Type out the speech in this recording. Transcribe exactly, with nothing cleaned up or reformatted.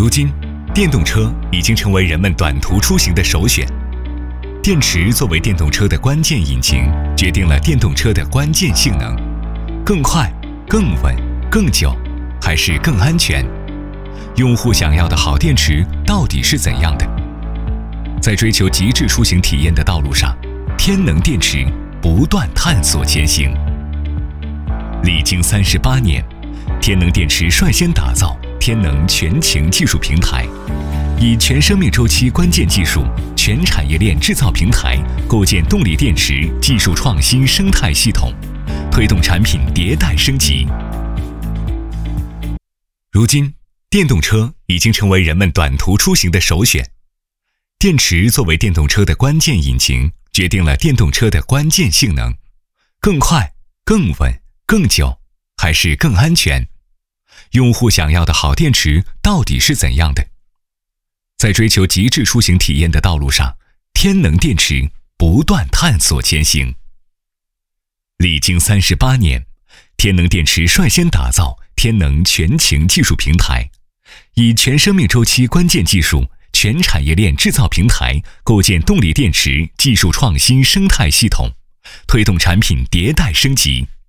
如今，电动车已经成为人们短途出行的首选。电池作为电动车的关键引擎，决定了电动车的关键性能：更快、更稳、更久，还是更安全？用户想要的好电池到底是怎样的？在追求极致出行体验的道路上，天能电池不断探索前行。历经三十八年，天能电池率先打造天能全擎技术平台，以全生命周期关键技术、全产业链制造平台构建动力电池技术创新生态系统，推动产品迭代升级。如今，电动车已经成为人们短途出行的首选。电池作为电动车的关键引擎，决定了电动车的关键性能：更快、更稳、更久，还是更安全？用户想要的好电池到底是怎样的？在追求极致出行体验的道路上，天能电池不断探索前行。历经三十八年，天能电池率先打造天能全擎技术平台，以全生命周期关键技术、全产业链制造平台构建动力电池技术创新生态系统，推动产品迭代升级。